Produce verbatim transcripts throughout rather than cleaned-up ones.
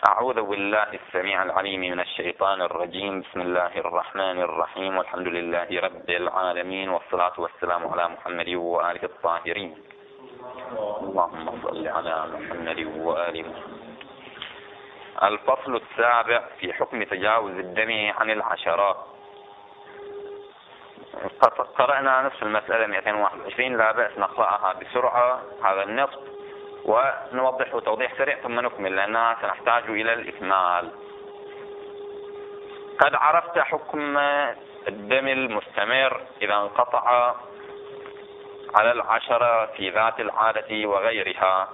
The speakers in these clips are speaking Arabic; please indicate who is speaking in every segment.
Speaker 1: أعوذ بالله السميع العليم من الشيطان الرجيم. بسم الله الرحمن الرحيم، والحمد لله رب العالمين، والصلاة والسلام على محمد وآله الطاهرين. اللهم صل على محمد وآل محمد. الفصل السابع في حكم تجاوز الدم عن العشرات. قرأنا نصف المسألة مئتين وواحد وعشرين، لا بأس نقرأها بسرعة هذا النصف ونوضحه توضيح سريع ثم نكمل لأننا سنحتاج إلى الإكمال. قد عرفت حكم الدم المستمر إذا انقطع على العشرة في ذات العادة وغيرها،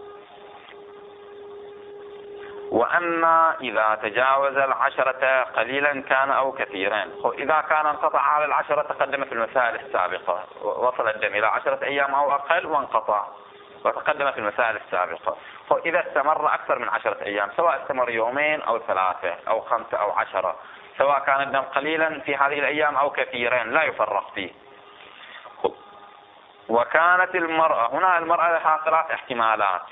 Speaker 1: وأما إذا تجاوز العشرة قليلا كان أو كثيرا. إذا كان انقطع على العشرة تقدم في المسائل السابقة، وصل الدم إلى عشرة أيام أو أقل وانقطع وتقدم في المسائل السابقة. إذا استمر أكثر من عشرة أيام، سواء استمر يومين أو ثلاثة أو خمسة أو عشرة، سواء كان الدم قليلا في هذه الأيام أو كثيرا، لا يفرق فيه. وكانت المرأة، هنا المرأة لها ثلاث احتمالات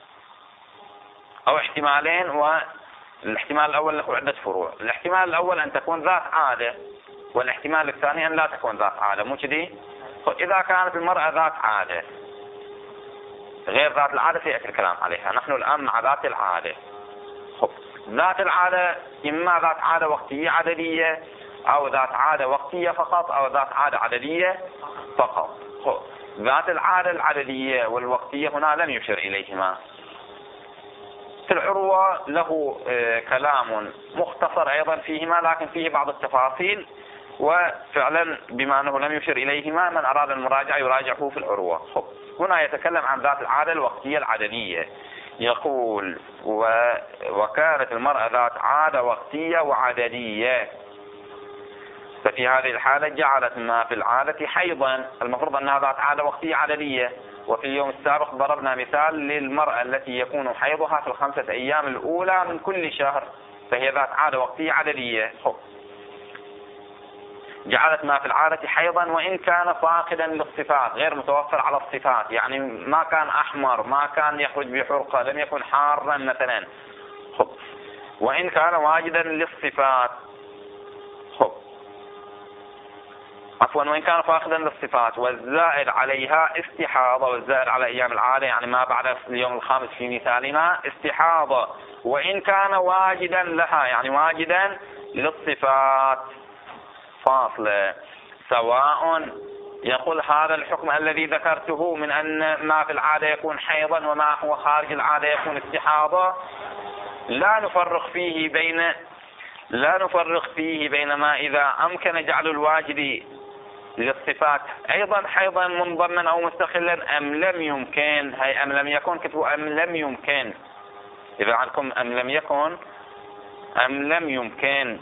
Speaker 1: أو احتمالين، والاحتمال الأول له عدة فروع. الاحتمال الأول أن تكون ذات عادة، والاحتمال الثاني أن لا تكون ذات عادة. مو كذي؟ إذا كانت المرأة ذات عادة غير ذات العادة سيأتي الكلام عليها. نحن الآن مع ذات العادة. ذات العادة إما ذات عادة وقتية عددية، أو ذات عادة وقتية فقط، أو ذات عادة عددية فقط. ذات العادة العددية والوقتية هنا لم يشر إليهما. في العروة له كلام مختصر أيضا فيهما، لكن فيه بعض التفاصيل، وفعلا بما أنه لم يشر إليهما من أراد المراجعة يراجعه في العروة. هنا يتكلم عن ذات العادة الوقتية العددية. يقول و... وكانت المرأة ذات عادة وقتية وعددية، ففي هذه الحالة جعلت ما في العادة حيضا. المفروض أنها ذات عادة وقتية عددية، وفي اليوم السابق ضربنا مثال للمرأة التي يكون حيضها في الخمسة أيام الأولى من كل شهر، فهي ذات عادة وقتية عددية. جعلت ما في العادة حيضا وإن كان فاقدا للصفات، غير متوفر على الصفات، يعني ما كان أحمر، ما كان يخرج بحرقة، لم يكن حارا مثلا، خب. وإن كان واجدا للصفات، خب. عفوا وإن كان فاقدا للصفات، والزائد عليها استحاضة. والزائد على أيام العادة يعني ما بعد اليوم الخامس في مثالنا استحاضة، وإن كان واجدا لها يعني واجدا للصفات فاصلة. سواء يقول هذا الحكم الذي ذكرته من أن ما في العادة يكون حيضا وما هو خارج العادة يكون استحاضة، لا نفرق فيه بين لا نفرق فيه بين ما إذا أمكن جعل الواجد للصفات أيضا حيضا منضما أو مستقلا أم لم يمكن. هي أم لم يكن، كتبوا أم لم يمكن. إذا عندكم أم لم يكن أم لم يمكن.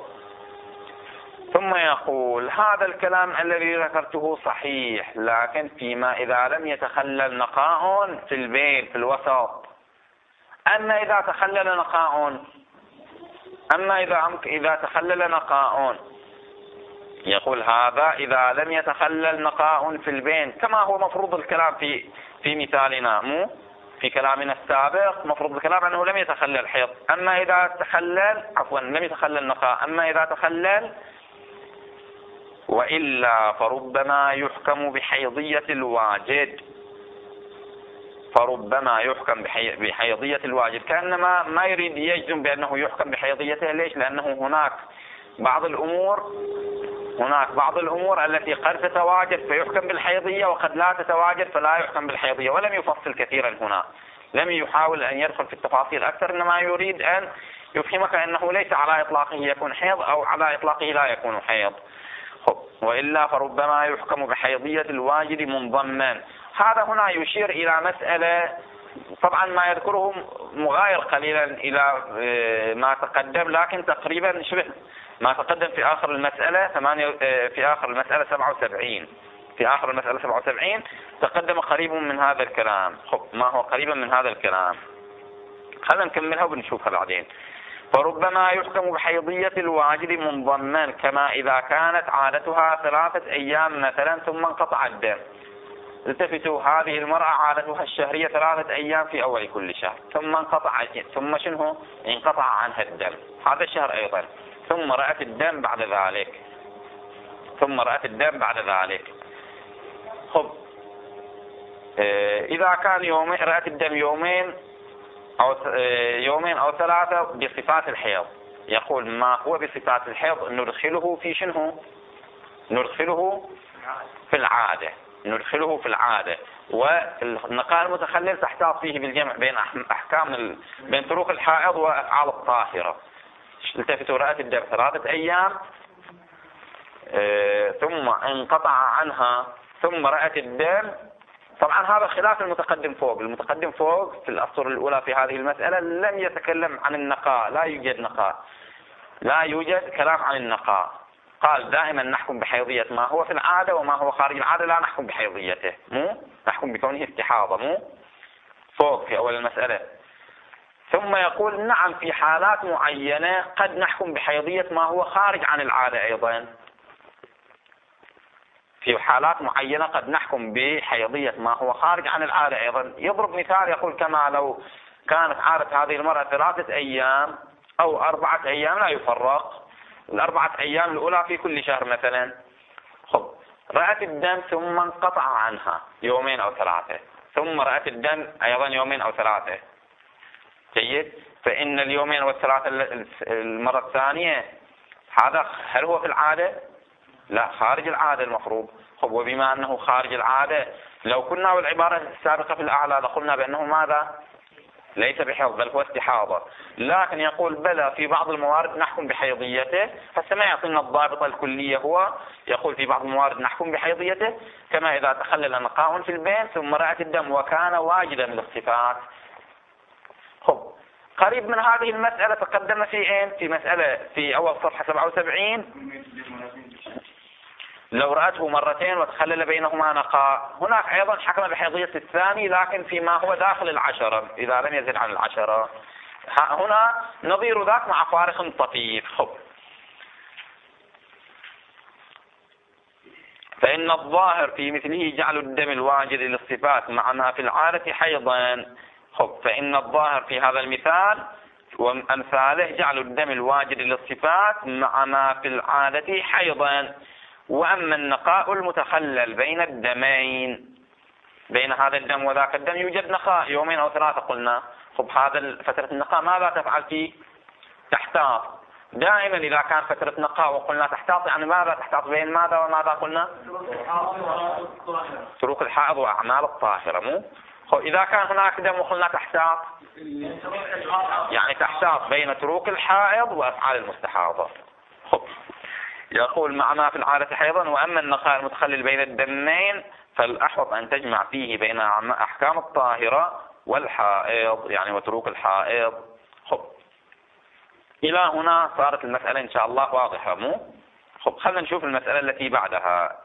Speaker 1: ثم يقول هذا الكلام الذي ذكرته صحيح، لكن فيما إذا لم يتخلل نقاء في البين في الوسط. أما إذا تخلل نقاء أما إذا إذا تخلل نقاء يقول هذا إذا لم يتخلل نقاء في البين، كما هو مفروض الكلام في في مثالنا، مو في كلامنا السابق مفروض الكلام أنه لم يتخلل حيض. أما إذا تخلل عفوا لم يتخلل نقاء أما إذا تخلل وإلا فربما يحكم بحيضية الواجد. فربما يحكم بحيضية الواجد، كأنما ما يريد يجزم بأنه يحكم بحيضيته. ليش؟ لأنه هناك بعض الأمور هناك بعض الأمور التي قد تتواجد فيحكم بالحيضية، وقد لا تتواجد فلا يحكم بالحيضية. ولم يفصل كثيرا هنا، لم يحاول أن يدخل في التفاصيل أكثر، إنما يريد أن يفهمك أنه ليس على إطلاقه يكون حيض أو على إطلاقه لا يكون حيض. وإلا فربما يحكم بحيضية الواجد منضما. هذا هنا يشير إلى مسألة، طبعا ما يذكره مغاير قليلا إلى ما تقدم، لكن تقريبا شبه ما تقدم في آخر المسألة ثمانية في آخر المسألة سبعة وسبعين في آخر المسألة سبعة وسبعين تقدم قريب من هذا الكلام. خب ما هو قريبا من هذا الكلام، خلينا نكملها وبنشوفها بعدين. فربما يحكم بحيضية الواجد منضما، كما إذا كانت عادتها ثلاثة أيام مثلا ثم انقطع الدم. التفتوا، هذه المرأة عادتها الشهرية ثلاثة أيام في أول كل شهر، ثم انقطع ثم شنو انقطع عنها الدم هذا الشهر أيضا، ثم رأت الدم بعد ذلك ثم رأت الدم بعد ذلك خب إذا كان يومين رأت الدم يومين أو يومين أو ثلاثة بصفات الحيض، يقول ما هو بصفات الحيض ندخله في شنو؟ ندخله في العادة ندخله في العادة والنقاء المتخلل تحتاط فيه بالجمع بين أحكام ال... بين طرق الحائض وأفعال الطاهرة. التفتوا رأت الدم ثلاثة أيام اه... ثم انقطع عنها ثم رأت الدم. طبعا هذا خلاف المتقدم فوق. المتقدم فوق في الأسطر الأولى في هذه المسألة لم يتكلم عن النقاء، لا يوجد نقاء، لا يوجد كلام عن النقاء. قال دائما نحكم بحيضية ما هو في العادة وما هو خارج العادة لا نحكم بحيضيته، مو نحكم بكونه استحاضة، مو فوق في أول المسألة. ثم يقول نعم في حالات معينة قد نحكم بحيضية ما هو خارج عن العادة أيضا، في حالات معينة قد نحكم بحيضية ما هو خارج عن العادة أيضا. يضرب مثال يقول كما لو كانت عادة هذه المرأة ثلاثة أيام أو أربعة أيام لا يفرق، الأربعة أيام الأولى في كل شهر مثلا، خب رأت الدم ثم انقطع عنها يومين أو ثلاثة، ثم رأت الدم أيضا يومين أو ثلاثة، جيد، فإن اليومين والثلاثة المرة الثانية هذا هل هو في العادة؟ لا، خارج العادة المفروض. خب وبما أنه خارج العادة لو كنا والعبارة السابقة في الأعلى لقلنا بأنه ماذا؟ ليس بحيض بل هو استحاضة، لكن يقول بلى في بعض الموارد نحكم بحيضيته. هسه ما يعطينا الضابط الكلية، هو يقول في بعض الموارد نحكم بحيضيته كما إذا تخلل نقاء في البين ثم رأت الدم وكان واجدا للصفات. خب قريب من هذه المسألة تقدم في اين؟ في مسألة في أول صفحة سبعة وسبعين، لو رأته مرتين وتخلل بينهما نقاء، هناك أيضا حكم بحيضية الثاني لكن فيما هو داخل العشرة إذا لم يزل عن العشرة. هنا نظير ذاك مع فارق طفيف. خب فإن الظاهر في مثله جعل الدم الواجد للصفات مع ما في العادة حيضا. خب فإن الظاهر في هذا المثال وأمثاله جعل الدم الواجد للصفات مع ما في العادة حيضا. وأما النقاء المتخلل بين الدمين، بين هذا الدم وذاك الدم يوجد نقاء يومين أو ثلاثة قلنا، خب هذا فترة النقاء ماذا تفعل فيه؟ تحتاط. دائما إذا كان فترة نقاء وقلنا تحتاط يعني ماذا تحتاط بين ماذا وماذا قلنا؟ طرق الحائض وأعمال الطاهرة، مو؟ خب إذا كان هناك دم وقلنا تحتاط يعني تحتاط بين طرق الحائض وأفعال المستحاضة. خب يقول مع ما في العادة حيضا. وأما النقاء المتخلل بين الدمين فالأحوط أن تجمع فيه بين أحكام الطاهرة والحائض يعني وتروك الحائض. خب إلى هنا صارت المسألة إن شاء الله واضحة، مو؟ خب خلنا نشوف المسألة التي بعدها.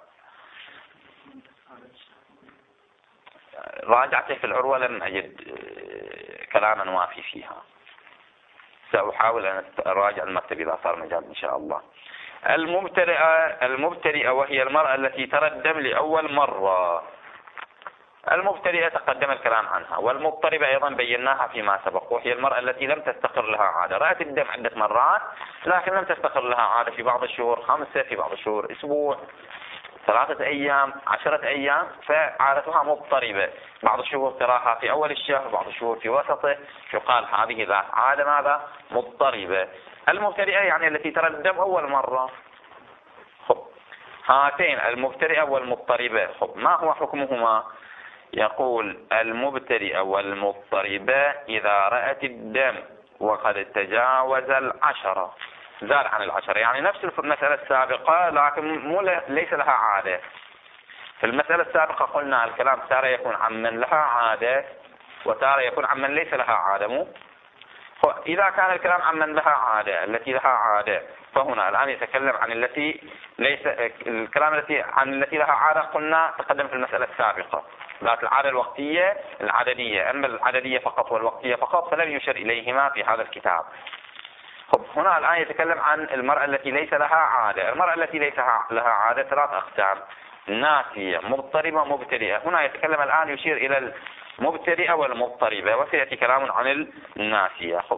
Speaker 1: راجعت في العروة لم أجد كلاما وافي فيها، سأحاول أن أراجع المكتب إذا صار مجال إن شاء الله. المبتدئة المبتدئة وهي المرأة التي ترى الدم لأول مرة. المبتدئة تقدم الكلام عنها، والمضطربة أيضا بيناها فيما سبق، وهي المرأة التي لم تستقر لها عادة، رأت الدم عدة مرات لكن لم تستقر لها عادة، في بعض الشهور خمسة، في بعض الشهور أسبوع، ثلاثة أيام، عشرة أيام، فعادتها مضطربة. بعض الشهور تراها في أول الشهر، بعض الشهور في وسطه، يقال هذه ذات عادة ماذا؟ مضطربة. المبتدئة يعني التي ترى الدم أول مرة. خب هاتين المبتدئة والمضطربة، خب ما هو حكمهما؟ يقول المبتدئة والمضطربة إذا رأت الدم وقد تجاوز العشرة، زاد عن العشرة، يعني نفس المسألة السابقة لكن مو ليس لها عادة. في المسألة السابقة قلنا الكلام تارة يكون عن من لها عادة وتارة يكون عن من ليس لها عادة، مو؟ إذا كان الكلام عن من لها عادة التي لها عادة، فهنا الآن يتكلم عن التي ليس الكلام التي عن التي لها عادة قلنا تقدم في المسألة السابقة، ذات العادة الوقتية العددية، أما العددية فقط والوقتية فقط فلم يشر إليهما في هذا الكتاب. خب هنا الآن يتكلم عن المرأة التي ليس لها عادة. المرأة التي ليس لها عادة ثلاث أقسام. ناسية مضطربة مبتدئة. هنا يتكلم الآن يشير إلى المبتدئة والمضطربة، وسيأتي كلام عن الناسية. خب.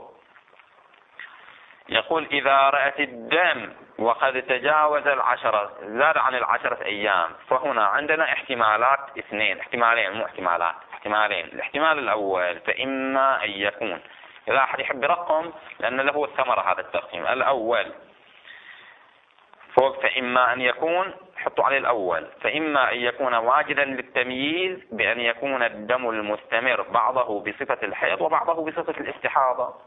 Speaker 1: يقول إذا رأت الدم وقد تجاوز العشرة، زاد عن العشرة أيام، فهنا عندنا احتمالات اثنين، احتمالين مو احتمالات، احتمالين. الاحتمال الأول فإما أن يكون، إذا أحد يحب رقم لأن له الثمرة هذا التقسيم، الأول فوق فإما أن يكون حطوا عليه الأول، فإما أن يكون واجدا للتمييز بأن يكون الدم المستمر بعضه بصفة الحيض وبعضه بصفة الاستحاضة.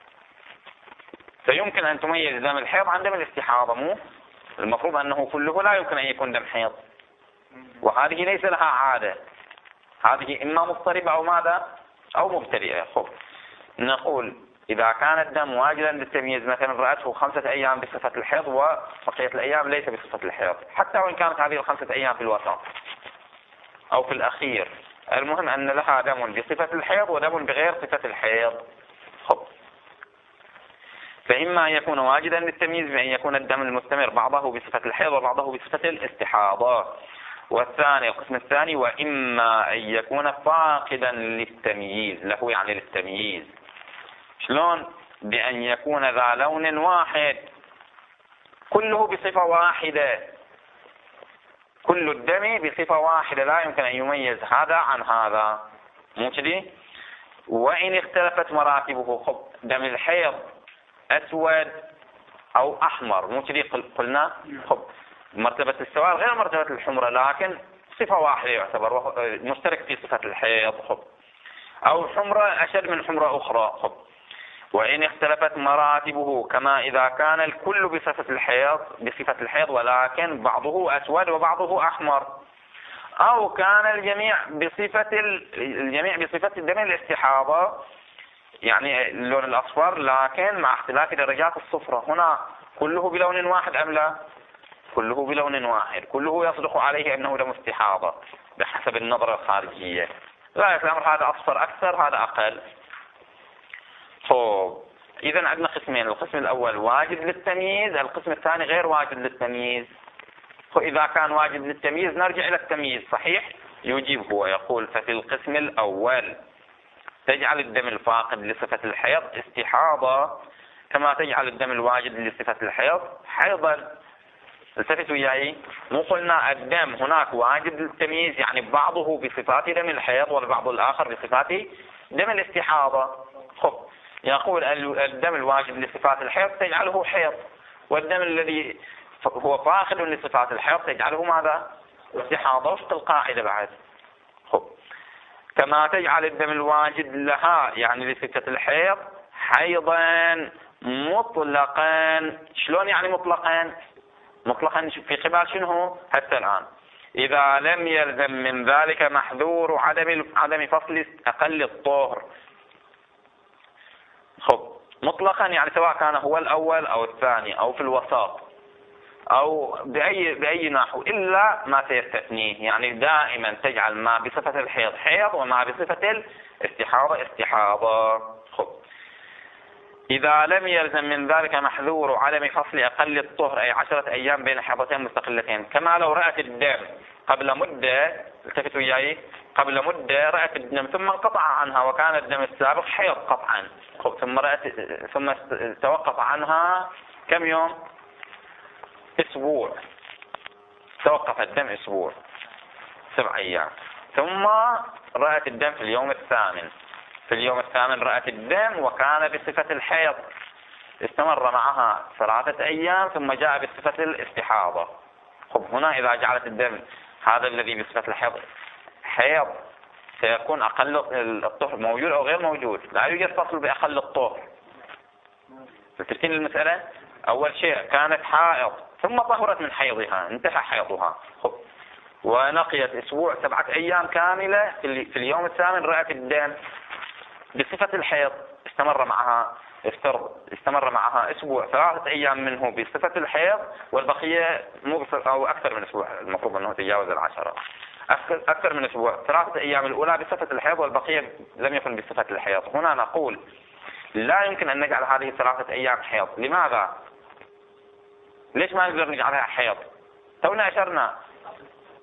Speaker 1: فيمكن أن تميز دم الحيض عن دم الاستحاضة، مو المفروض أنه كله لا يمكن أن يكون دم حيض، وهذه ليس لها عادة، هذه إما مضطربة أو ماذا أو مبتدئة. خب. نقول إذا كان الدم واجدا للتمييز، مثلا رأته خمسة أيام بصفة الحيض وبقية الأيام ليس بصفة الحيض، حتى وإن كانت هذه الخمسة أيام في الوسط أو في الأخير، المهم أن لها دم بصفة الحيض ودم بغير صفة الحيض. خب. فإما أن يكون واجدا للتمييز بأن يكون الدم المستمر بعضه بصفة الحيض وبعضه بصفة الاستحاضة. والثاني القسم الثاني وإما أن يكون فاقدا للتمييز، له يعني للتمييز. شلون؟ بأن يكون ذا لون واحد كله بصفة واحدة، كل الدم بصفة واحدة، لا يمكن أن يميز هذا عن هذا، مو كذي؟ وإن اختلفت مراتبه، خب دم الحيض أسود أو أحمر، مو كذي قلنا؟ خب مرتبة السواد غير مرتبة الحمرة، لكن صفة واحدة يعتبر مشترك في صفة الحيض. خب. أو حمرة أشد من حمرة أخرى. خب. وإن اختلفت مراتبه كما إذا كان الكل بصفة الحيض بصفة الحيض ولكن بعضه أسود وبعضه أحمر، أو كان الجميع بصفة الجميع بصفة دم الاستحاضة، يعني اللون الأصفر لكن مع اختلاف درجات الصفرة. هنا كله بلون واحد أم لا؟ كله بلون واحد، كله يصدق عليه أنه دم استحاضة بحسب النظرة الخارجية. لا الأمر هذا أصفر أكثر هذا أقل. طيب إذا عندنا قسمين، القسم الأول واجد للتمييز، القسم الثاني غير واجد للتمييز. فإذا كان واجد للتمييز نرجع إلى التمييز، صحيح؟ يجيب هو يقول ففي القسم الأول تجعل الدم الفاقد لصفة الحيض استحاضة كما تجعل الدم الواجد لصفة الحيض حيضا. التفتوا وياي، مو قلنا الدم هناك واجد للتمييز يعني بعضه بصفات دم الحيض والبعض الآخر بصفات دم الاستحاضة. خب. يقول الدم الواجد لصفات الحيض تجعله حيض، والدم الذي هو فاقد لصفات الحيض تجعله ماذا؟ استحاضة. وفق القاعدة بعد. خب. كما تجعل الدم الواجد لها يعني لصفة الحيض حيضا مطلقا. شلون يعني مطلقا؟ مطلقا في قبال شنو حتى الآن؟ إذا لم يلزم من ذلك محذور عدم عدم فصل أقل الطهر. خب. مطلقا يعني سواء كان هو الأول أو الثاني أو في الوسط أو بأي بأي نحو إلا ما سيستثنيه، يعني دائما تجعل ما بصفة الحيض حيض وما بصفة الاستحاضة استحاضة. خب. إذا لم يلزم من ذلك محذور عدم فصل أقل الطهر أي عشرة أيام بين حيضتين مستقلتين، كما لو رأت الدم قبل مدة، التفتوا وياي، قبل مدة رأت الدم ثم انقطع عنها وكان الدم السابق حيض قطعا، ثم رأت ثم توقف عنها كم يوم؟ أسبوع. توقف الدم أسبوع سبع أيام، ثم رأت الدم في اليوم الثامن، في اليوم الثامن رأت الدم وكان بصفة الحيض، استمر معها ثلاثة أيام ثم جاء بصفة الاستحاضة. خب. هنا إذا جعلت الدم هذا الذي بصفة الحيض حيض سيكون أقل الطهر موجود أو غير موجود؟ لا يوجد فصل بأقل الطهر. تفتين المسألة؟ أول شيء كانت حائض ثم طهرت من حيضها، انتهى حيضها. خب. ونقيت أسبوع سبعة أيام كاملة، في اليوم الثامن رأت الدم بصفة الحيض، استمر معها افترض استمر معها أسبوع، ثلاثة أيام منه بصفة الحيض والبقية مو أو أكثر من أسبوع، المفروض أنه تجاوز العشرة، أكثر من أسبوع، ثلاثة أيام الأولى بصفة الحيض والبقية لم يكن بصفة الحيض. هنا نقول لا يمكن أن نجعل هذه الثلاثة أيام حيض. لماذا؟ ليش ما نقدر نجعلها حيض؟ تونا أشرنا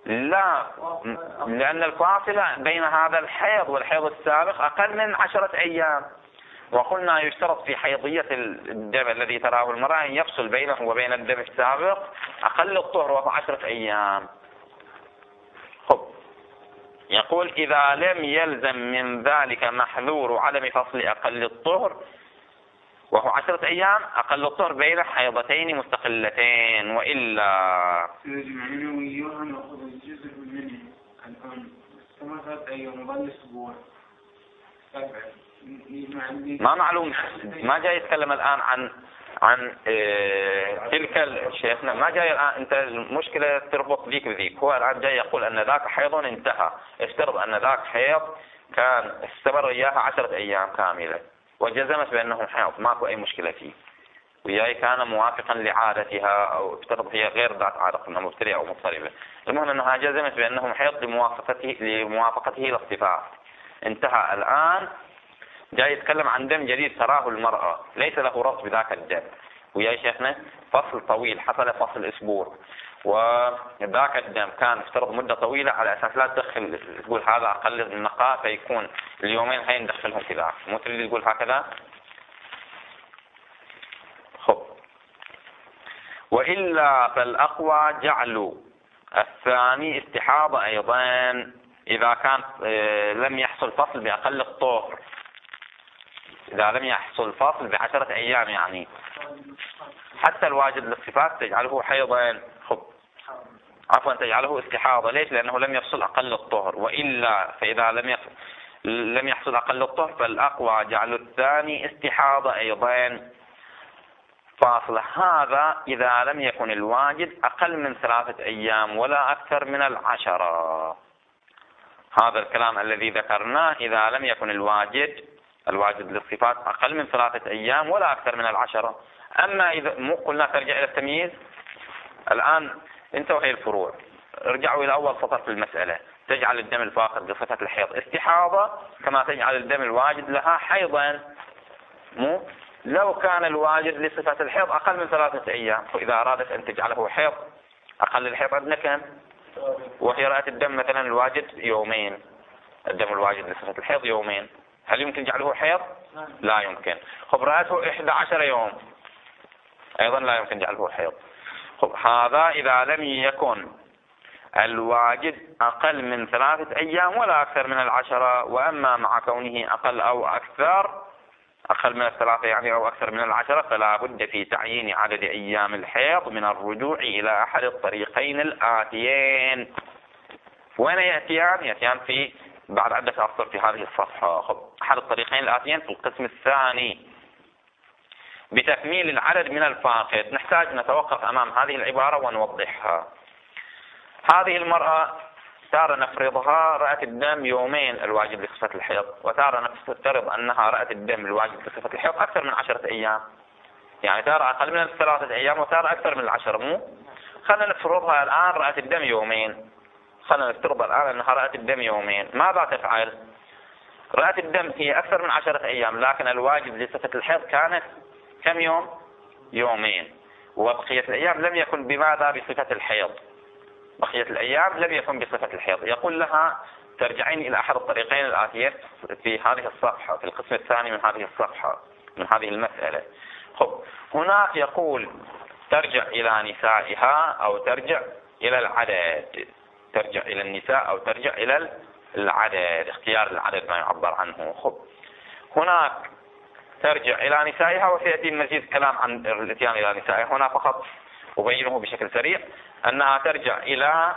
Speaker 1: لا، لأن الفاصلة بين هذا الحيض والحيض السابق أقل من عشرة أيام، وقلنا يشترط في حيضية الدم الذي تراه المرأة أن يفصل بينه وبين الدم السابق أقل الطهر وهو عشرة أيام. خب، يقول إذا لم يلزم من ذلك محذور عدم فصل أقل الطهر وهو عشرة أيام أقل الطهر بين حيضتين مستقلتين، وإلا
Speaker 2: يجمع منه وياها نأخذ الجزء منه الآن استمر ثلاث أيام وظل أسبوع سبعة.
Speaker 1: ما معلوم، ما جاي يتكلم الآن عن عن إيه تلك شيخنا، ما جاي الآن أنت المشكلة تربط ذيك بذيك. هو الآن جاي يقول أن ذاك حيض انتهى، افترض أن ذاك حيض كان استمر إياها عشرة أيام كاملة وجزمت بأنه حيض، ماكو أي مشكلة فيه، وياي كان موافقا لعادتها، أو افترض هي غير ذات عادة مبتدئة أو مضطربة، المهم أنها جزمت بأنه حيض لموافقته لموافقته للصفات، انتهى. الآن جاي يتكلم عن دم جديد تراه المرأة ليس له ربط بذاك الدم، ويا شيخنا فصل طويل حصل فصل أسبوع، وذاك الدم كان افترض مدة طويلة على أساس لا تدخل تقول هذا أقل النقاء فيكون اليومين هاي ندخلهم في ذاك، مو تريد تقول هكذا. خب، وإلا فالأقوى جعل الثاني استحاضة أيضا إذا كان لم يحصل فصل بأقل الطهر، إذا لم يحصل فصل بعشرة أيام، يعني حتى الواجد للصفات تجعله حيضا، خب عفوا تجعله استحاضة. ليش؟ لأنه لم يحصل أقل الطهر. وإلا فإذا لم يحصل لم يحصل أقل الطهر فالأقوى جعل الثاني استحاضة أيضا فاصل. هذا إذا لم يكن الواجد أقل من ثلاثة أيام ولا أكثر من العشرة. هذا الكلام الذي ذكرناه إذا لم يكن الواجد الواجد للصفات أقل من ثلاثة أيام ولا أكثر من العشرة. أما إذا مو قلنا ترجع إلى التمييز، الآن انتوا هي الفروع، ارجعوا إلى أول سطر في المسألة، تجعل الدم الفاقد لصفة الحيض استحاضة كما تجعل الدم الواجد لها حيضا. مو لو كان الواجد لصفة الحيض أقل من ثلاثة أيام، وإذا أرادت أن تجعله حيض أقل الحيض عندنا كم؟ وهي رأت الدم مثلا الواجد يومين، الدم الواجد لصفة الحيض يومين، هل يمكن جعله حيض؟ لا يمكن. خب، رأته إحدى عشر يوم، أيضا لا يمكن جعله حيض. خب، هذا إذا لم يكن الواجد أقل من ثلاثة أيام ولا أكثر من العشرة. وأما مع كونه أقل أو أكثر أقل من الثلاثة يعني أو أكثر من العشرة فلا بد في تعيين عدد أيام الحيض من الرجوع إلى أحد الطريقين الآتيين. وين يأتيان؟ يأتيان في بعد عدة أسطر في هذه الصفحة. خب، أحد الطريقين الآتيين في القسم الثاني بتكميل العدد من الفاقد. نحتاج نتوقف أمام هذه العبارة ونوضحها. هذه المرأة تارة نفرضها رأت الدم يومين الواجب لصفة الحيض، وتارة نفترض أنها رأت الدم الواجب لصفة الحيض أكثر من عشرة أيام، يعني تارة أقل من الثلاثة أيام وتارة أكثر من العشرة. مو خلنا نفرضها الآن رأت الدم يومين، خلنا نفترض الآن أنها رأت الدم يومين. ماذا تفعل؟ رأت الدم هي أكثر من عشرة أيام، لكن الواجب لصفة الحيض كانت كم يوم؟ يومين، وبقية الأيام لم يكن بماذا؟ بصفة الحيض، بقية الأيام لم يكن بصفة الحيض. يقول لها ترجعين إلى أحد الطريقين الآتيين في هذه الصفحة، في القسم الثاني من هذه الصفحة من هذه المسألة. خب، هناك يقول ترجع إلى نسائها أو ترجع إلى العدد، ترجع إلى النساء أو ترجع إلى العدد، اختيار العدد ما يعبر عنه. خب، هناك ترجع إلى نسائها، وسيأتي المزيد كلام عن الاتيان إلى نسائها. هنا فقط أبينه بشكل سريع أنها ترجع إلى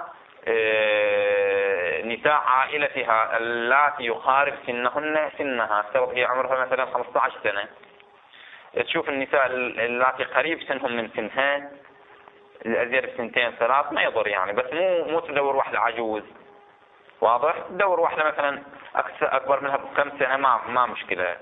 Speaker 1: نساء عائلتها اللاتي يقارب سنهن سنها، سواء هي عمرها مثلا خمسة عشر سنة، تشوف النساء اللاتي قريب سنهم من سنها الأزيد بسنتين ثلاث ما يضر يعني، بس مو مو تدور واحدة عجوز، واضح؟ تدور واحدة مثلا أكبر منها بكم سنة ما ما مشكلة،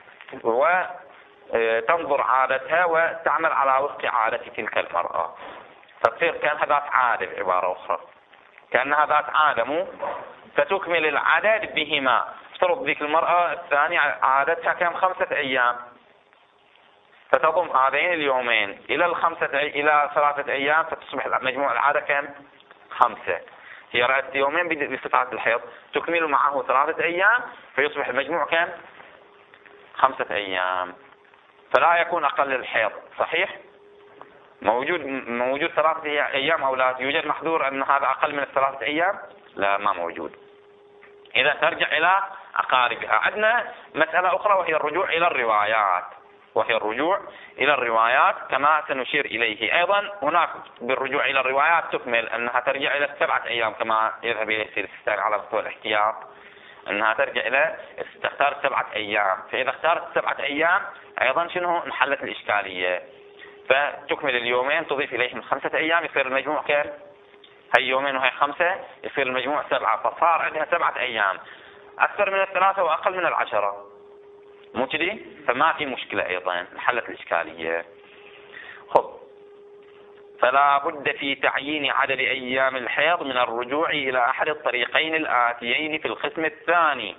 Speaker 1: وتنظر عادتها وتعمل على وفق عادة تلك المرأة، فتصير كأنها ذات عادة بعبارة أخرى، كأنها ذات عادة، مو فتكمل العدد بهما. افترض ذيك المرأة الثانية عادتها كم؟ خمسة أيام، فتضم هذين اليومين إلى الخمسة إلى ثلاثة أيام، فتصبح مجموع العادة كم؟ خمسة. هي رأت يومين بصفات الحيض تكمل معه ثلاثة أيام فيصبح المجموع كم؟ خمسة أيام، فلا يكون أقل الحيض. صحيح؟ موجود موجود ثلاثة أيام أو لا يوجد محظور أن هذا أقل من الثلاثة أيام؟ لا، ما موجود. إذا ترجع إلى أقاربها. عندنا مسألة أخرى وهي الرجوع إلى الروايات، وهي الرجوع إلى الروايات كما سنشير إليه. أيضا هناك بالرجوع إلى الروايات تكمل أنها ترجع إلى السبعة أيام كما يذهب إليه السيد السيستاني على مستوى الاحتياط، أنها ترجع إلى تختار سبعة أيام. فإذا اختارت سبعة أيام أيضا شنو انحلت الإشكالية، فتكمل اليومين تضيف إليهم خمسة أيام يصير المجموع كم؟ هي يومين وهي خمسة يصير المجموع سبعة، فصار عندها سبعة أيام أكثر من الثلاثة وأقل من العشرة، مو كذي؟ فما في مشكلة، أيضا انحلت الإشكالية. خب، فلا بد في تعيين عدد أيام الحيض من الرجوع إلى أحد الطريقين الآتيين في القسم الثاني.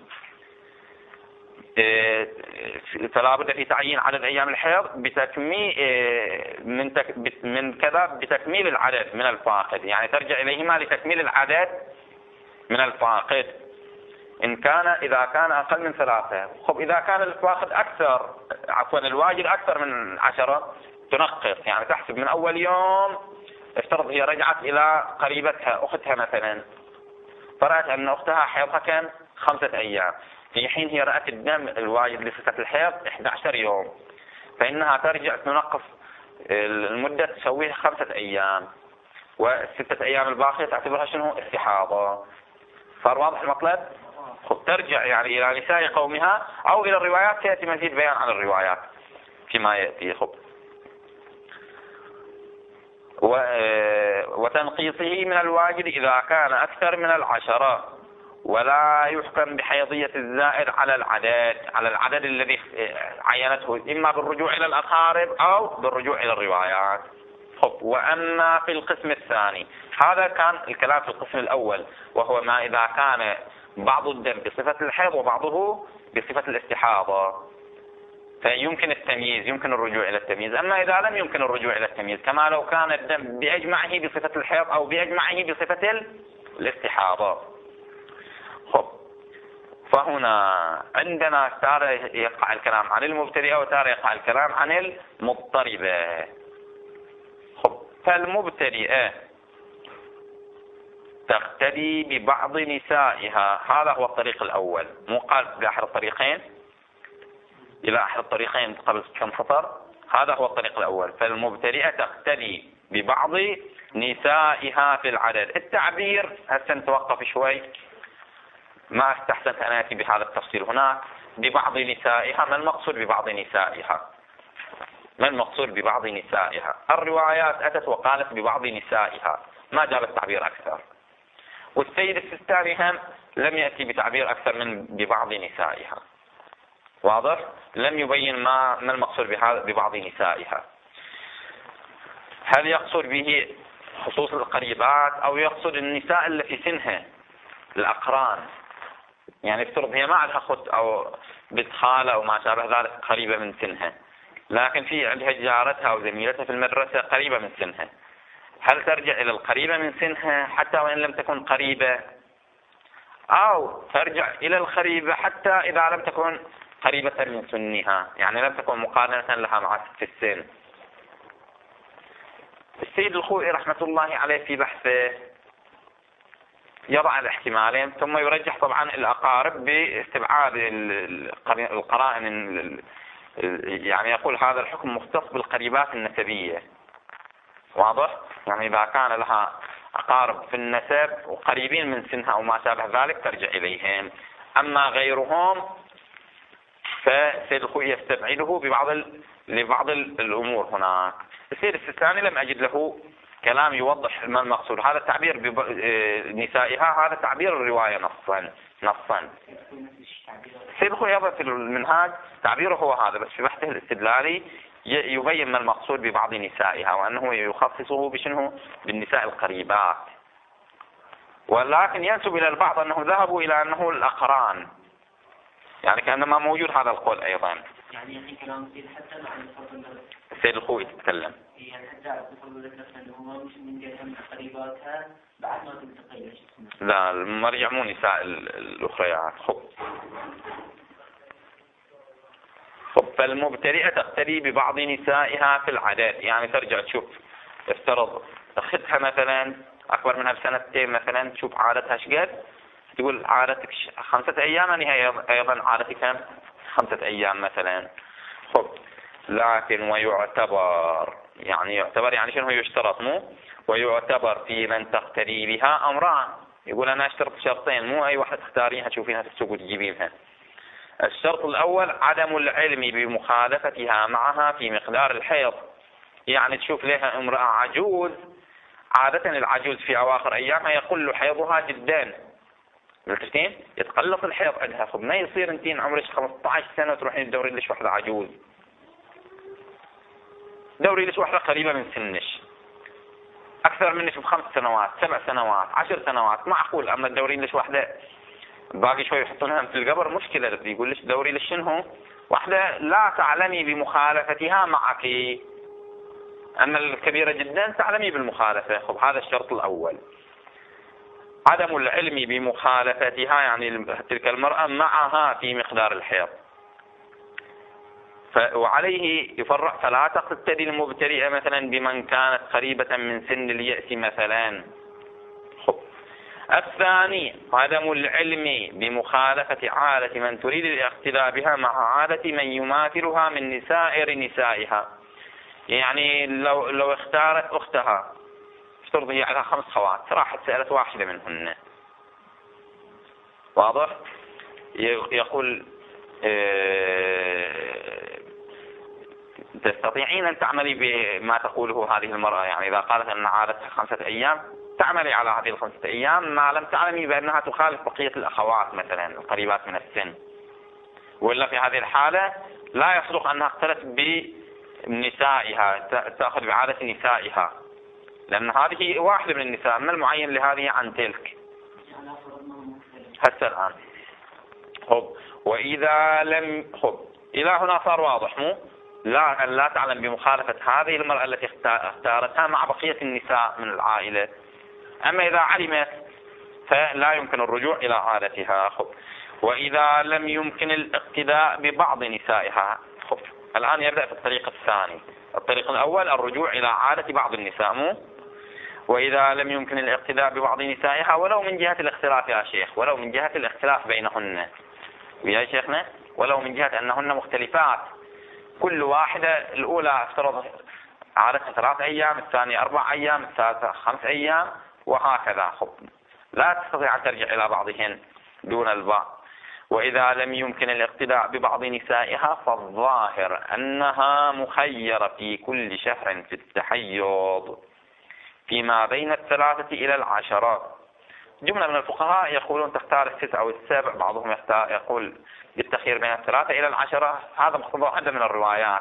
Speaker 1: فلا بد في تعيين عدد أيام الحيض بتكميل من تك من كذا بتكميل العدد من الفاقد، يعني ترجع إليهما لتكميل العدد من الفاقد إن كان إذا كان أقل من ثلاثة. خب، إذا كان الفاقد أكثر عفوا الواجد أكثر من عشرة تنقص، يعني تحسب من أول يوم. افترض هي رجعت إلى قريبتها أختها مثلا، فرأت أن أختها حيضها كان خمسة أيام، في حين هي رأت الدم الواجد لصفة الحيض إحدى عشر يوم، فإنها ترجع تنقص المدة تسويها خمسة أيام، والستة أيام الباقية تعتبرها شنو؟ استحاضة. صار واضح المطلب؟ خب، ترجع يعني إلى نساء قومها أو إلى الروايات، سيأتي مزيد بيان عن الروايات فيما يأتي. خب، وتنقيصه من الواجد إذا كان أكثر من العشرة، ولا يحكم بحيضية الزائد على العدد على العدد الذي عينته، إما بالرجوع إلى الأقارب أو بالرجوع إلى الروايات. خب، وأما في القسم الثاني، هذا كان الكلام في القسم الأول، وهو ما إذا كان بعض الدم بصفة الحيض وبعضه بصفة الاستحاضة، فيمكن التمييز، يمكن الرجوع إلى التمييز. أما إذا لم يمكن الرجوع إلى التمييز، كما لو كان الدم بأجمعه بصفة الحيض أو بأجمعه بصفة الاستحاضة. خب، فهنا عندنا تارة يقع الكلام عن المبتدئة وتارة يقع الكلام عن المضطربة. خب، فالمبتدئة تقتدي ببعض نسائها، هذا هو الطريق الأول، مو قال بأحد الطريقين إلى أحد الطريقين قبل كم سطر، هذا هو الطريق الأول. فالمبتدئة تقتدي ببعض نسائها في العدد. التعبير هسه نتوقف شوي، ما استحسنت أن أتي بهذا التفصيل هناك. ببعض نسائها، ما المقصود ببعض نسائها؟ ما المقصود ببعض نسائها؟ الروايات أتت وقالت ببعض نسائها، ما جاب التعبير أكثر، والسيد السيستاني هم لم يأتي بتعبير أكثر من ببعض نسائها. واضح؟ لم يبين ما ما المقصود بهذا ببعض نسائها. هل يقصد به خصوص القريبات أو يقصد النساء اللي في سنها الأقران؟ يعني افترض هي ما عندها أخت أو بنت خالة أو ما شابه ذلك قريبة من سنها، لكن في عندها جارتها أو زميلتها في المدرسة قريبة من سنها، هل ترجع إلى القريبة من سنها حتى وإن لم تكن قريبة، أو ترجع إلى القريبة حتى إذا لم تكن قريبة من سنها، يعني لم تكن مقارنة لها مع في السن؟ السيد الخوئي رحمة الله عليه في بحثه يضع الاحتمالين، ثم يرجح طبعا الأقارب باستبعاد القرائن، يعني يقول هذا الحكم مختص بالقريبات النسبية. واضح؟ يعني إذا كان لها أقارب في النسب وقريبين من سنها أو ما شابه ذلك ترجع إليهم، أما غيرهم فالسيد الخوئي يستبعده ببعض ال... لبعض الأمور هناك. السيد السيستاني لم أجد له كلام يوضح ما المقصود. هذا التعبير بنسائها هذا تعبير الرواية نصا نصا. السيد الخوئي أيضا في المنهاج تعبيره هو هذا، بس في بحثه الاستدلالي يبين ما المقصود ببعض نسائها، وأنه يخصصه بشنه بالنساء القريبات، ولكن ينسب إلى البعض أنه ذهبوا إلى أنه الأقران، يعني كأنما موجود هذا القول أيضا.
Speaker 3: يعني الحين كلام سيد حتى مع الفضل
Speaker 1: السيد الخوي تتكلم.
Speaker 3: يعني حتى على الفضل ذكرت أنه هو مش من جهة من قريباتها بعد ما تلتقي إيش اسمه.
Speaker 1: لا المرجع مو نساء الأخريات. خب خب فالمبتدئة تقتدي ببعض نسائها في العادات، يعني ترجع تشوف افترض أختها مثلا أكبر منها بسنتين مثلا، تشوف عادتها شقد، تقول عادتك خمسة أيام يعني هي أيضا عادتك خمسة أيام مثلا. خب لكن ويعتبر، يعني يعتبر يعني شنو يشترط مو ويعتبر في من تقتدي بها أمران. يقول أنا اشترط شرطين، مو أي واحدة تختارينها تشوفينها في السوق وتجيبينها. الشرط الأول عدم العلم بمخالفتها معها في مقدار الحيض، يعني تشوف لها امرأة عجوز، عادة العجوز في أواخر أيامها يقل حيضها جدا، ملتفتين يتقلص الحيض عندها. خب ما يصير انتين عمرك خمسة عشر سنة وتروحين تدورين ليش واحدة عجوز، دوري ليش واحدة قريبة من سنش أكثر منك بخمس سنوات سبع سنوات عشر سنوات معقول. أما تدورين ليش واحدة باقي شوي يحطونها في القبر مشكلة. بدي يقول ليش دوري ليش شنو واحدة لا تعلمي بمخالفتها معك، أما الكبيرة جدا تعلمي بالمخالفة. خب هذا الشرط الأول، عدم العلم بمخالفتها يعني تلك المرأة معها في مقدار الحيض. وعليه يفرع فلا تقتدي المبتدئة مثلا بمن كانت قريبة من سن اليأس مثلا. خب الثاني عدم العلم بمخالفة عادة من تريد الاقتداء بها مع عادة من يماثلها من سائر نسائها. يعني لو لو اختارت أختها افترض هي على خمس خوات، راحت سألت واحدة منهن، واضح؟ يقول اه تستطيعين أن تعملي بما تقوله هذه المرأة، يعني إذا قالت أن عادتها خمسة أيام تعملي على هذه الخمسة أيام ما لم تعلمي بأنها تخالف بقية الأخوات مثلا القريبات من السن. وإلا في هذه الحالة لا يصدق أنها اختلت بنسائها، تأخذ بعادة نسائها، لأن هذه واحدة من النساء من المعين لهذه عن تلك. هسه الآن خب وإذا لم خب إلى هنا صار واضح مو لا أن لا تعلم بمخالفة هذه المرأة التي اختارتها مع بقية النساء من العائلة. أما إذا علمت فلا يمكن الرجوع إلى عادتها. خب وإذا لم يمكن الاقتداء ببعض نسائها. خب الآن يبدأ في الطريق الثاني. الطريق الأول الرجوع إلى عادة بعض النساء مو وإذا لم يمكن الاقتداء ببعض نسائها ولو من جهة الاختلاف يا شيخ، ولو من جهة الاختلاف بينهن ويا شيخنا، ولو من جهة أنهن مختلفات، كل واحدة الأولى افترض عادتها ثلاث أيام، الثانية أربع أيام، الثالثة خمس أيام وهكذا. خب لا تستطيع أن ترجع إلى بعضهن دون البعض. وإذا لم يمكن الاقتداء ببعض نسائها فالظاهر أنها مخيرة في كل شهر في التحيض فيما بين الثلاثة إلى العشرة. جملة من الفقهاء يقولون تختار التسعة والسبع، بعضهم يختار يقول بالتخيير بين الثلاثة إلى العشرة. هذا مقتضى عدة من الروايات،